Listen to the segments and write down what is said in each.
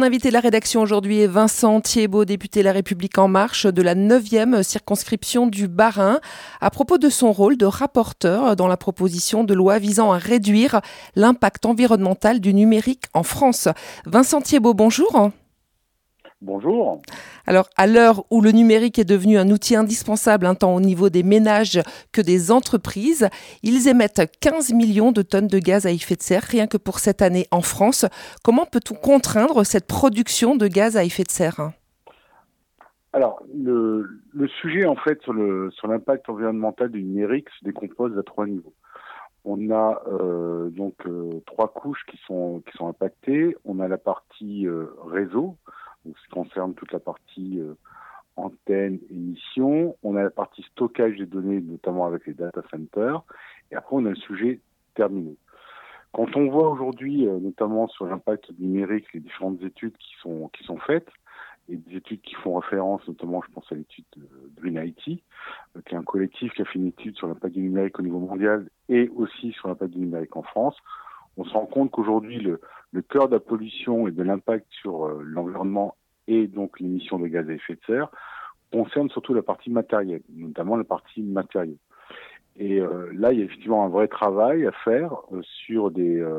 invité de la rédaction aujourd'hui est Vincent Thiébaut, député La République En Marche de la 9e circonscription du Bas-Rhin, à propos de son rôle de rapporteur dans la proposition de loi visant à réduire l'impact environnemental du numérique en France. Vincent Thiébaut, bonjour. Bonjour. Alors, à l'heure où le numérique est devenu un outil indispensable, tant au niveau des ménages que des entreprises, ils émettent 15 millions de tonnes de gaz à effet de serre, rien que pour cette année en France. Comment peut-on contraindre cette production de gaz à effet de serre ? Alors, le sujet, en fait, sur l'impact environnemental du numérique se décompose à trois niveaux. On a trois couches qui sont impactées. On a la partie réseau, donc ce qui concerne toute la partie antenne, émission. On a la partie stockage des données, notamment avec les data centers. Et après, on a le sujet terminaux. Quand on voit aujourd'hui, notamment sur l'impact numérique, les différentes études qui sont faites, et des études qui font référence, notamment je pense à l'étude de Green IT, qui est un collectif qui a fait une étude sur l'impact du numérique au niveau mondial et aussi sur l'impact du numérique en France, on se rend compte qu'aujourd'hui le cœur de la pollution et de l'impact sur l'environnement et donc l'émission de gaz à effet de serre concerne surtout la partie matérielle, notamment la partie matérielle. Et là, il y a effectivement un vrai travail à faire sur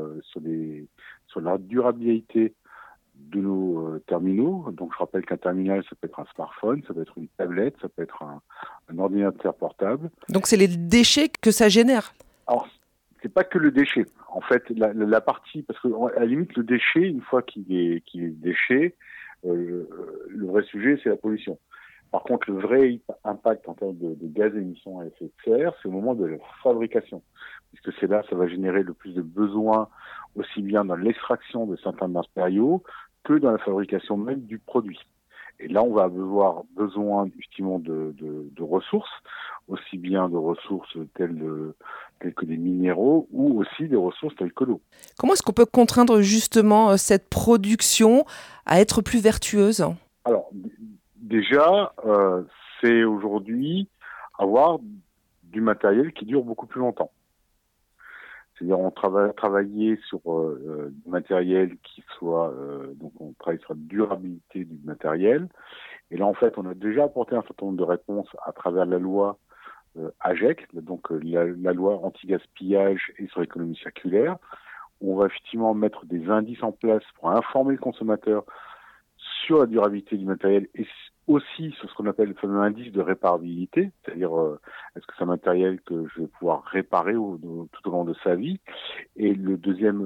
la durabilité de nos terminaux. Donc, je rappelle qu'un terminal, ça peut être un smartphone, ça peut être une tablette, ça peut être un ordinateur portable. Donc, c'est les déchets que ça génère. Alors, c'est pas que le déchet. En fait, la partie, parce que à la limite, le déchet, une fois qu'il est déchet, le vrai sujet, c'est la pollution. Par contre, le vrai impact en termes de gaz émissions à effet de serre, c'est au moment de la fabrication. Puisque c'est là, ça va générer le plus de besoins, aussi bien dans l'extraction de certains matériaux que dans la fabrication même du produit. Et là, on va avoir besoin, effectivement, de ressources, aussi bien de ressources telles que des minéraux ou aussi des ressources telles que l'eau. Comment est-ce qu'on peut contraindre justement cette production à être plus vertueuse ? Alors, déjà, c'est aujourd'hui avoir du matériel qui dure beaucoup plus longtemps. C'est-à-dire, on travailler sur du matériel qui soit, donc on travaille sur la durabilité du matériel. Et là, en fait, on a déjà apporté un certain nombre de réponses à travers la loi AGEC, donc la loi anti-gaspillage et sur l'économie circulaire. On va effectivement mettre des indices en place pour informer le consommateur sur la durabilité du matériel et aussi sur ce qu'on appelle le fameux indice de réparabilité, c'est-à-dire est-ce que c'est un matériel que je vais pouvoir réparer tout au long de sa vie. Et le deuxième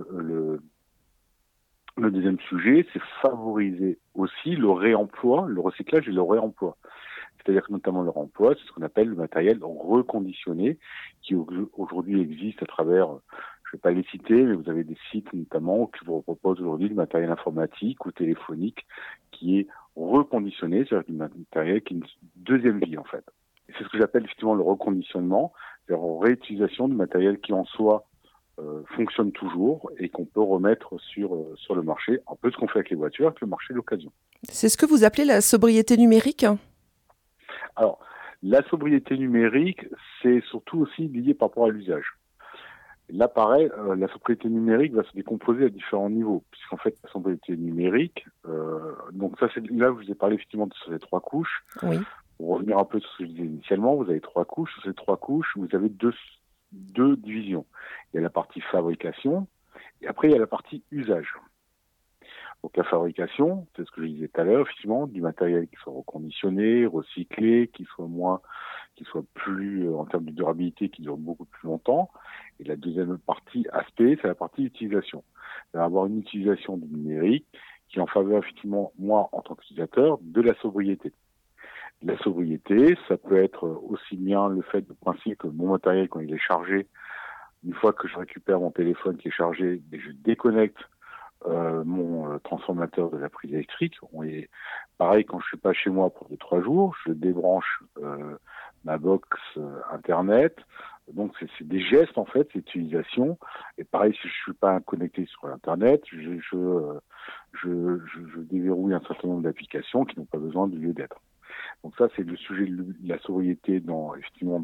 sujet, c'est favoriser aussi le réemploi, le recyclage et le réemploi. C'est-à-dire que notamment le réemploi, c'est ce qu'on appelle le matériel reconditionné qui aujourd'hui existe à travers, je ne vais pas les citer, mais vous avez des sites notamment qui vous proposent aujourd'hui du matériel informatique ou téléphonique qui est reconditionné, c'est-à-dire du matériel qui a une deuxième vie en fait. Et c'est ce que j'appelle effectivement le reconditionnement, c'est-à-dire en réutilisation du matériel qui en soi fonctionne toujours et qu'on peut remettre sur le marché, un peu ce qu'on fait avec les voitures, avec le marché d'occasion. C'est ce que vous appelez la sobriété numérique ? Alors, la sobriété numérique, c'est surtout aussi lié par rapport à l'usage. Là, pareil, la sobriété numérique va se décomposer à différents niveaux, puisqu'en fait, la sobriété numérique, donc ça, c'est là où je vous ai parlé effectivement de ces trois couches. Oui. Pour revenir un peu sur ce que je disais initialement, vous avez trois couches. Sur ces trois couches, vous avez deux divisions. Il y a la partie fabrication, et après, il y a la partie usage. Donc la fabrication, c'est ce que je disais tout à l'heure, effectivement, du matériel qui soit reconditionné, recyclé, qui soit plus, en termes de durabilité, qui dure beaucoup plus longtemps. Et la deuxième aspect, c'est la partie utilisation. C'est avoir une utilisation du numérique qui est en faveur, effectivement, moi, en tant qu'utilisateur, de la sobriété. La sobriété, ça peut être aussi bien le fait de principe que mon matériel, quand il est chargé, une fois que je récupère mon téléphone qui est chargé, et je déconnecte mon transformateur de la prise électrique. Pareil, quand je suis pas chez moi pour 2-3 jours, je débranche ma box internet. Donc c'est des gestes en fait, c'est l'utilisation. Et pareil, si je suis pas connecté sur internet, je déverrouille un certain nombre d'applications qui n'ont pas besoin de lieu d'être. Donc ça, c'est le sujet de la sobriété dans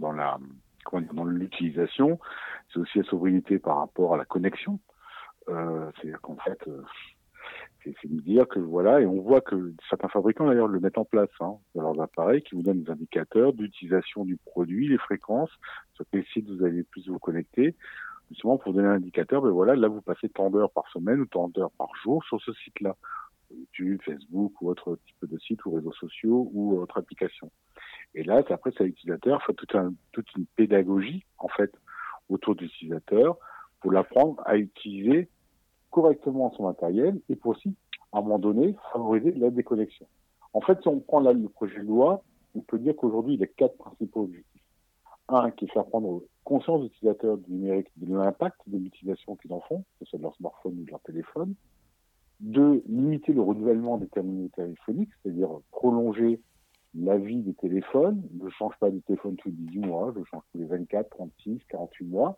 l'utilisation. C'est aussi la sobriété par rapport à la connexion. C'est-à-dire qu'en fait, C'est de dire que voilà, et on voit que certains fabricants d'ailleurs le mettent en place dans leurs appareils, qui vous donnent des indicateurs d'utilisation du produit, les fréquences, sur quel site vous allez plus vous connecter, justement pour donner un indicateur, ben voilà, là vous passez tant d'heures par semaine ou tant d'heures par jour sur ce site-là, YouTube, Facebook ou autre type de site ou réseaux sociaux ou autre application. Et là, après, c'est à l'utilisateur, il faut toute une pédagogie en fait autour de l'utilisateur pour l'apprendre à utiliser correctement son matériel et pour aussi, à un moment donné, favoriser la déconnexion. En fait, si on prend là le projet de loi, on peut dire qu'aujourd'hui, il y a 4 principaux objectifs. Un, qui est faire prendre conscience aux utilisateurs du numérique de l'impact de l'utilisation qu'ils en font, que ce soit de leur smartphone ou de leur téléphone. 2, limiter le renouvellement des terminaux téléphoniques, c'est-à-dire prolonger la vie des téléphones. Je ne change pas de téléphone tous les 18 mois, je change tous les 24, 36, 48 mois.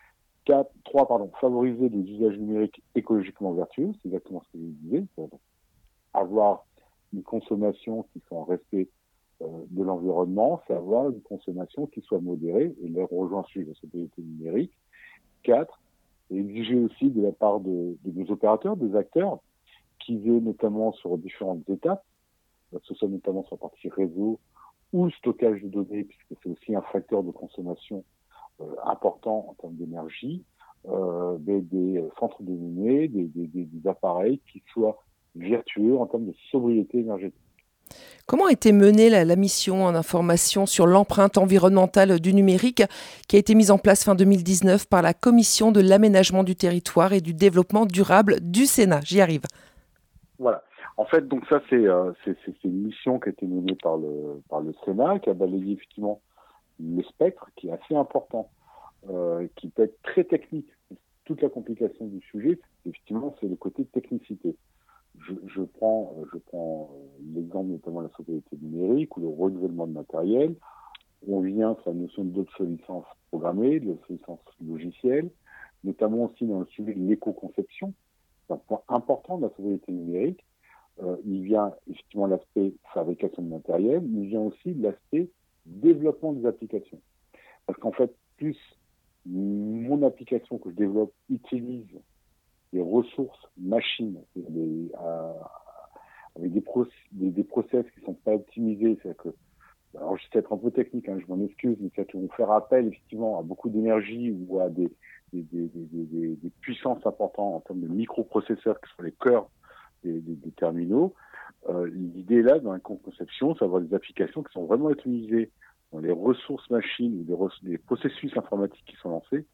3, favoriser des usages numériques écologiquement vertueux, c'est exactement ce que je disais, avoir une consommation qui soit en respect de l'environnement, c'est avoir une consommation qui soit modérée, et là on rejoint sur la sobriété numérique. 4, exiger aussi de la part de nos opérateurs, des acteurs, qu'ils aient notamment sur différentes étapes, que ce soit notamment sur la partie réseau ou stockage de données, puisque c'est aussi un facteur de consommation important en termes d'énergie, des centres de données, des appareils qui soient vertueux en termes de sobriété énergétique. Comment a été menée la mission en information sur l'empreinte environnementale du numérique qui a été mise en place fin 2019 par la Commission de l'aménagement du territoire et du développement durable du Sénat? J'y arrive. Voilà. En fait, donc ça, c'est une mission qui a été menée par le Sénat, qui a balayé effectivement le spectre, qui est assez important, qui peut être très technique. Toute la complication du sujet, effectivement, c'est le côté technicité. Je prends l'exemple notamment de la sobriété numérique ou le renouvellement de matériel. On vient sur la notion d'obsolescence programmée, de l'obsolescence logicielle, notamment aussi dans le sujet de l'éco-conception. C'est un point important de la sobriété numérique. Il vient effectivement l'aspect fabrication de matériel, mais il vient aussi l'aspect développement des applications. Parce qu'en fait, plus mon application que je développe utilise des ressources machines avec des process qui sont pas optimisés, c'est-à-dire que, alors je sais être un peu technique, je m'en excuse, mais c'est-à-dire qu'on fait appel effectivement à beaucoup d'énergie ou à des puissances importantes en termes de microprocesseurs qui sont les cœurs des terminaux. L'idée là, dans la conception, c'est d'avoir des applications qui sont vraiment utilisées dans les ressources machines ou des processus informatiques qui sont lancés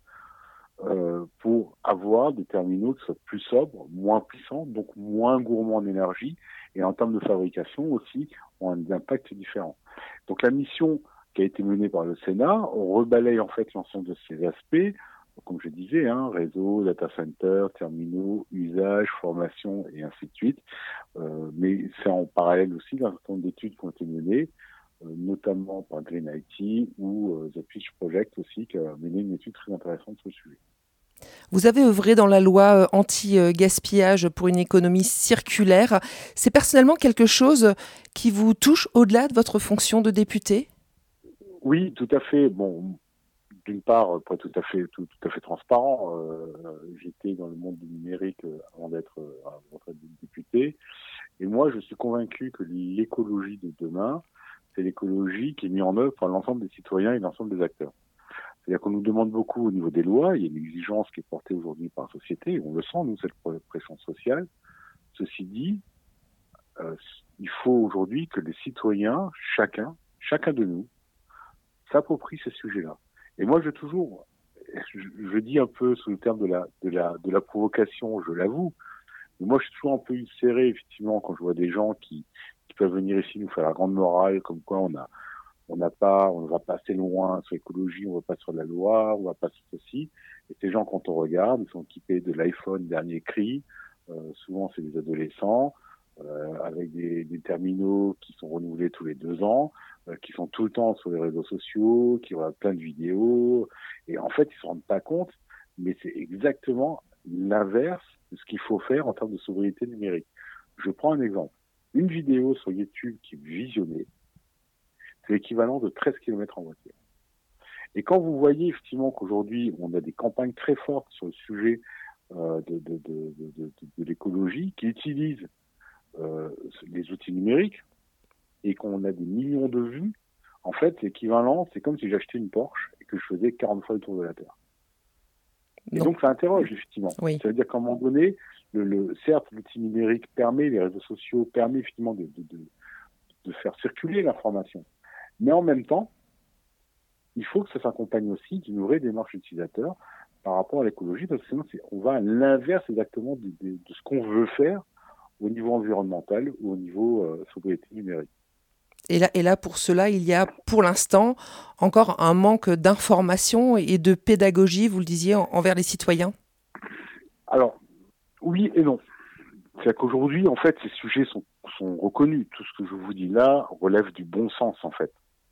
pour avoir des terminaux qui soient plus sobres, moins puissants, donc moins gourmands en énergie, et en termes de fabrication aussi, ont un impact différent. Donc la mission qui a été menée par le Sénat, on rebalaye en fait l'ensemble de ces aspects, comme je disais, réseau, data center, terminaux, usage, formation et ainsi de suite. Mais c'est en parallèle aussi d'un certain nombre d'études qui ont été menées, notamment par Green IT ou The Pitch Project aussi, qui a mené une étude très intéressante sur le sujet. Vous avez œuvré dans la loi anti-gaspillage pour une économie circulaire. C'est personnellement quelque chose qui vous touche au-delà de votre fonction de député? Oui, tout à fait. Bon, d'une part, pas tout à fait transparent. J'étais dans le monde du numérique avant d'être député. Et moi, je suis convaincu que l'écologie de demain, c'est l'écologie qui est mise en œuvre par l'ensemble des citoyens et l'ensemble des acteurs. C'est-à-dire qu'on nous demande beaucoup au niveau des lois, il y a une exigence qui est portée aujourd'hui par la société, et on le sent, nous, cette pression sociale. Ceci dit, il faut aujourd'hui que les citoyens, chacun de nous, s'approprient ces sujets-là. Et moi, je dis un peu sous le terme de la provocation, je l'avoue, mais moi, je suis toujours un peu serré, effectivement, quand je vois des gens qui peuvent venir ici nous faire la grande morale, comme quoi on ne va pas assez loin sur l'écologie, on ne va pas sur la loi, on ne va pas sur ceci. Et ces gens, quand on regarde, ils sont équipés de l'iPhone dernier cri. Souvent, c'est des adolescents avec des terminaux qui sont renouvelés tous les 2 ans, qui sont tout le temps sur les réseaux sociaux, qui regardent plein de vidéos. Et en fait, ils ne se rendent pas compte, mais c'est exactement l'inverse de ce qu'il faut faire en termes de sobriété numérique. Je prends un exemple. Une vidéo sur YouTube qui est visionnée, c'est l'équivalent de 13 km en voiture. Et quand vous voyez effectivement qu'aujourd'hui, on a des campagnes très fortes sur le sujet de l'écologie, qui utilisent les outils numériques et qu'on a des millions de vues, en fait, c'est équivalent, c'est comme si j'achetais une Porsche et que je faisais 40 fois le tour de la Terre. Et Donc, donc, ça interroge, effectivement. oui. Ça veut dire qu'à un moment donné, certes, l'outil numérique permet, les réseaux sociaux permettent effectivement de faire circuler l'information. Mais en même temps, il faut que ça s'accompagne aussi d'une vraie démarche utilisateur par rapport à l'écologie, parce que sinon, on va à l'inverse exactement de ce qu'on veut faire au niveau environnemental ou au niveau sobriété numérique. Et là, pour cela, il y a pour l'instant encore un manque d'information et de pédagogie, vous le disiez, envers les citoyens. Alors, oui et non. C'est qu'aujourd'hui, en fait, ces sujets sont reconnus. Tout ce que je vous dis là relève du bon sens, en fait.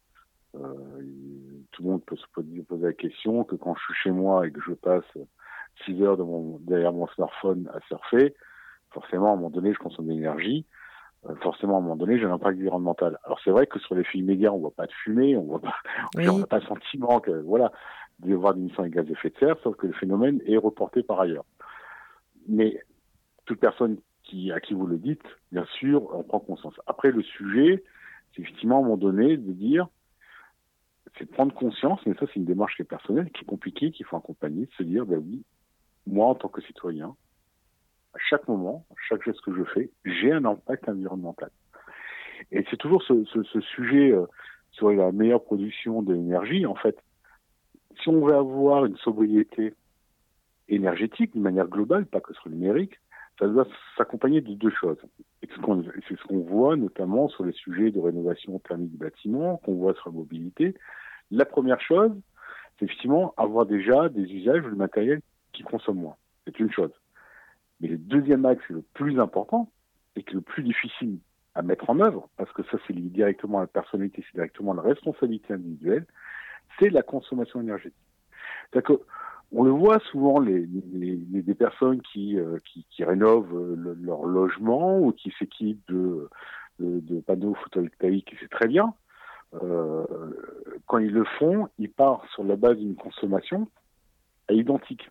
Tout le monde peut se poser la question que quand je suis chez moi et que je passe 6 heures derrière mon smartphone à surfer, forcément, à un moment donné, je consomme de l'énergie. Forcément, à un moment donné, j'ai un impact environnemental. Alors, c'est vrai que sur les faits immédiats, on voit pas de fumée, on Oui. n'a pas le sentiment que, voilà, d'y avoir d'émissions de gaz à effet de serre, sauf que le phénomène est reporté par ailleurs. Mais toute personne à qui vous le dites, bien sûr, on prend conscience. Après, le sujet, c'est effectivement à un moment donné de dire, c'est de prendre conscience, mais ça, c'est une démarche qui est personnelle, qui est compliquée, qu'il faut accompagner, de se dire, ben oui, moi, en tant que citoyen, à chaque moment, à chaque geste que je fais, j'ai un impact environnemental. Et c'est toujours ce sujet sur la meilleure production de l'énergie. En fait, si on veut avoir une sobriété énergétique d'une manière globale, pas que sur le numérique, ça doit s'accompagner de deux choses. Et c'est ce qu'on voit notamment sur les sujets de rénovation thermique du bâtiment, qu'on voit sur la mobilité. La première chose, c'est effectivement avoir déjà des usages de matériel qui consomment moins. C'est une chose. Mais le deuxième axe, le plus important, et qui est le plus difficile à mettre en œuvre, parce que ça c'est lié directement à la personnalité, c'est directement à la responsabilité individuelle, c'est la consommation énergétique. C'est-à-dire qu'on le voit souvent, des personnes qui rénovent leur logement ou qui s'équipent de panneaux photovoltaïques, et c'est très bien. Quand ils le font, ils partent sur la base d'une consommation à identique.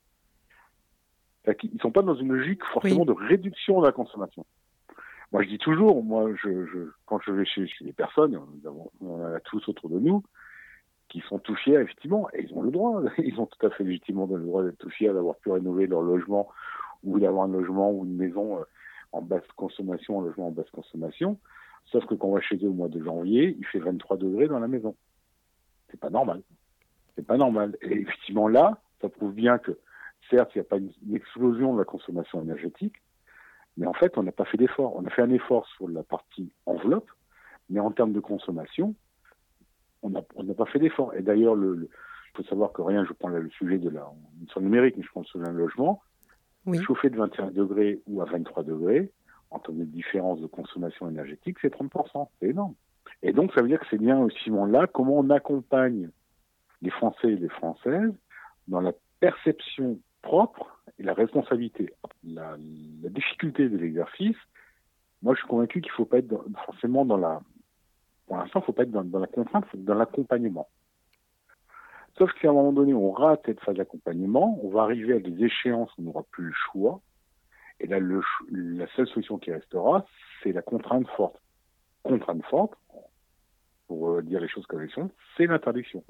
Ils ne sont pas dans une logique forcément Oui. de réduction de la consommation. Moi, je dis toujours, quand je vais chez les personnes, on a tous autour de nous, qui sont tout fiers, effectivement, et ils ont le droit, ils ont tout à fait légitimement le droit d'être tout fiers d'avoir pu rénover leur logement ou d'avoir un logement ou une maison en basse consommation, un logement en basse consommation. Sauf que quand on va chez eux au mois de janvier, il fait 23 degrés dans la maison. C'est pas normal. C'est pas normal. Et effectivement, là, ça prouve bien que, certes, il n'y a pas une explosion de la consommation énergétique, mais en fait, on n'a pas fait d'effort. On a fait un effort sur la partie enveloppe, mais en termes de consommation, on n'a pas fait d'effort. Et d'ailleurs, il faut savoir que rien, je prends là le sujet sur le numérique, mais je prends sur un logement, Oui. chauffer de 21 degrés ou à 23 degrés, en termes de différence de consommation énergétique, c'est 30%. C'est énorme. Et donc, ça veut dire que c'est bien aussi là comment on accompagne les Français et les Françaises dans la perception propre et la responsabilité. La difficulté de l'exercice, moi, je suis convaincu qu'il ne faut pas être forcément pour l'instant, il ne faut pas être dans la contrainte, il faut être dans l'accompagnement. Sauf qu'à un moment donné, on rate cette phase d'accompagnement, on va arriver à des échéances où on n'aura plus le choix. Et là, la seule solution qui restera, c'est la contrainte forte. Contrainte forte, pour dire les choses comme elles sont, c'est l'interdiction.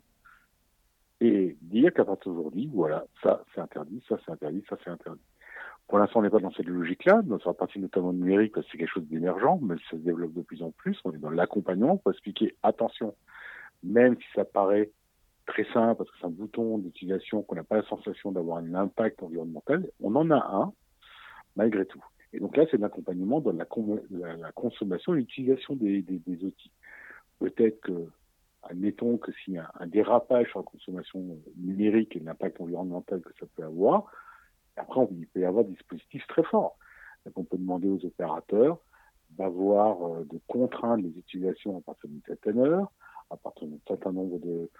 Et dire qu'à partir d'aujourd'hui, voilà, ça c'est interdit, ça c'est interdit, ça c'est interdit. Pour l'instant, on n'est pas dans cette logique-là, sur la partie notamment numérique, parce que c'est quelque chose d'émergent, mais ça se développe de plus en plus. On est dans l'accompagnement pour expliquer, attention, même si ça paraît très simple, parce que c'est un bouton d'utilisation, qu'on n'a pas la sensation d'avoir un impact environnemental, on en a un, malgré tout. Et donc là, c'est de l'accompagnement dans la consommation et l'utilisation des outils. Peut-être que, admettons que s'il y a un dérapage sur la consommation numérique et l'impact environnemental que ça peut avoir, après, il peut y avoir des dispositifs très forts. Donc, on peut demander aux opérateurs de contraindre les utilisations à partir d'une certaine heure, à partir d'un certain nombre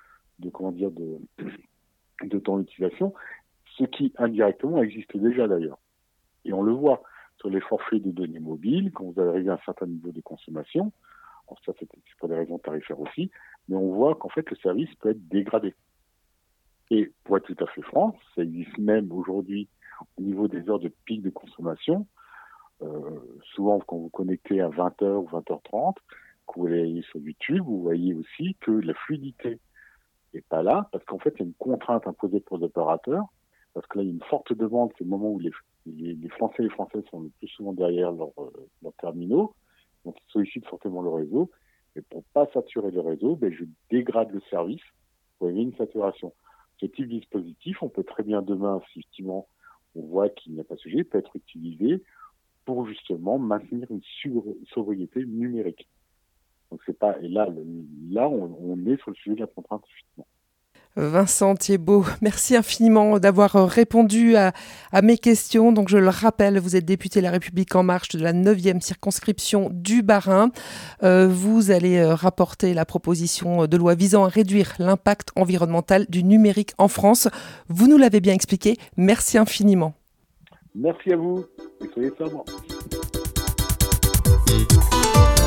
de temps d'utilisation, ce qui indirectement existe déjà d'ailleurs. Et on le voit sur les forfaits de données mobiles, quand vous arrivez à un certain niveau de consommation, ça c'est pour des raisons tarifaires aussi, mais on voit qu'en fait le service peut être dégradé. Et pour être tout à fait franc, ça existe même aujourd'hui au niveau des heures de pic de consommation. Souvent, quand vous connectez à 20h ou 20h30, que vous allez sur YouTube, vous voyez aussi que la fluidité n'est pas là, parce qu'en fait, il y a une contrainte imposée pour les opérateurs, parce que là, il y a une forte demande, c'est le moment où les Français et les Françaises sont le plus souvent derrière leurs terminaux, donc ils sollicitent fortement le réseau, et pour pas saturer le réseau, je dégrade le service pour éviter une saturation. Ce type de dispositif, on peut très bien demain, si effectivement on voit qu'il n'y a pas de sujet, peut être utilisé pour justement maintenir une sobriété numérique. Donc c'est pas, et là on est sur le sujet de la contrainte effectivement. Vincent Thiébaut, merci infiniment d'avoir répondu à mes questions. Donc je le rappelle, vous êtes député La République En Marche de la 9e circonscription du Bas-Rhin. Vous allez rapporter la proposition de loi visant à réduire l'impact environnemental du numérique en France. Vous nous l'avez bien expliqué. Merci infiniment. Merci à vous et soyez sobre.